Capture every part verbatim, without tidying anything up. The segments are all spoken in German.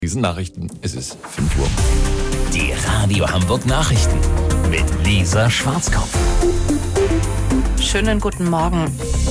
Diesen Nachrichten, es ist fünf Uhr. Die Radio Hamburg Nachrichten mit Lisa Schwarzkopf. Schönen guten Morgen.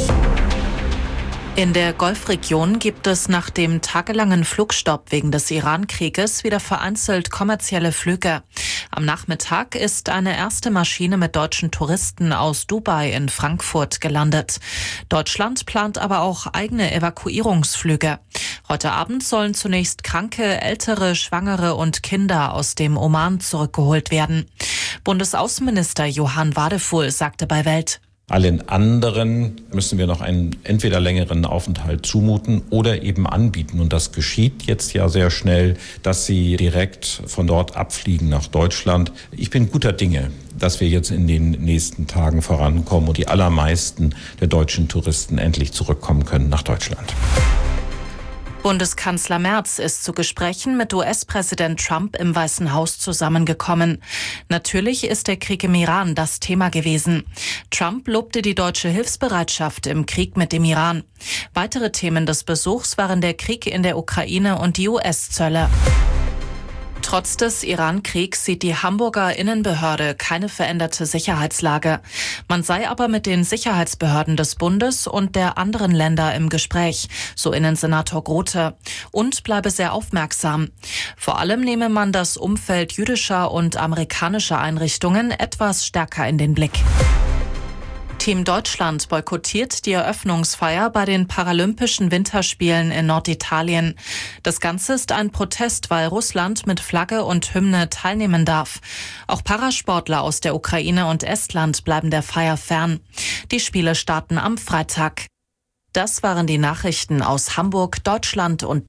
In der Golfregion gibt es nach dem tagelangen Flugstopp wegen des Iran-Krieges wieder vereinzelt kommerzielle Flüge. Am Nachmittag ist eine erste Maschine mit deutschen Touristen aus Dubai in Frankfurt gelandet. Deutschland plant aber auch eigene Evakuierungsflüge. Heute Abend sollen zunächst Kranke, Ältere, Schwangere und Kinder aus dem Oman zurückgeholt werden. Bundesaußenminister Johann Wadefuhl sagte bei Welt: Allen anderen müssen wir noch einen entweder längeren Aufenthalt zumuten oder eben anbieten. Und das geschieht jetzt ja sehr schnell, dass sie direkt von dort abfliegen nach Deutschland. Ich bin guter Dinge, dass wir jetzt in den nächsten Tagen vorankommen und die allermeisten der deutschen Touristen endlich zurückkommen können nach Deutschland. Bundeskanzler Merz ist zu Gesprächen mit U S-Präsident Trump im Weißen Haus zusammengekommen. Natürlich ist der Krieg im Iran das Thema gewesen. Trump lobte die deutsche Hilfsbereitschaft im Krieg mit dem Iran. Weitere Themen des Besuchs waren der Krieg in der Ukraine und die U S-Zölle. Trotz des Iran-Kriegs sieht die Hamburger Innenbehörde keine veränderte Sicherheitslage. Man sei aber mit den Sicherheitsbehörden des Bundes und der anderen Länder im Gespräch, so Innensenator Grote, und bleibe sehr aufmerksam. Vor allem nehme man das Umfeld jüdischer und amerikanischer Einrichtungen etwas stärker in den Blick. Team Deutschland boykottiert die Eröffnungsfeier bei den Paralympischen Winterspielen in Norditalien. Das Ganze ist ein Protest, weil Russland mit Flagge und Hymne teilnehmen darf. Auch Parasportler aus der Ukraine und Estland bleiben der Feier fern. Die Spiele starten am Freitag. Das waren die Nachrichten aus Hamburg, Deutschland und